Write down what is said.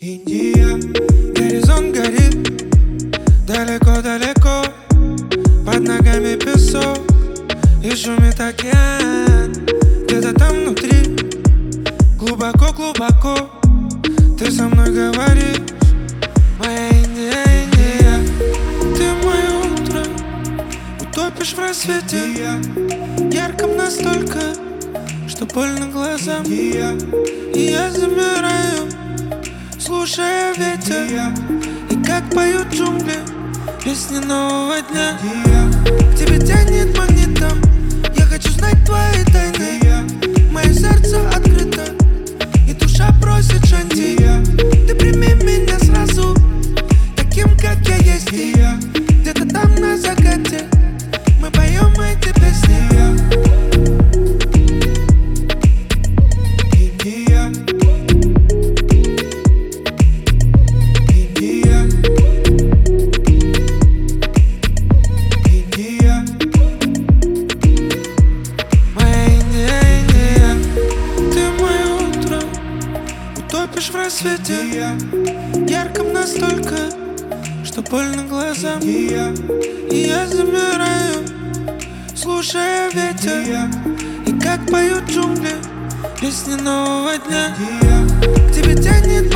Индия, горизонт горит, далеко-далеко, под ногами песок и шумит океан. Где-то там внутри, глубоко-глубоко, ты со мной говоришь, моя Индия, Индия. Ты мое утро, утопишь в рассвете, ярком настолько, что больно глазам. И я замираю, слушая ветер, и как поют джунгли песни нового дня. К тебе тянет магнитом, я хочу знать твои тайны. Мое сердце открыто, и душа просит шанти. Ты прими меня сразу, таким, как я есть. И где-то там на закате мы поем эти песни. Топишь в рассвете, ярком настолько, что больно глазам. И я замираю, слушая ветер, и как поют джунгли песни нового дня. К тебе тянет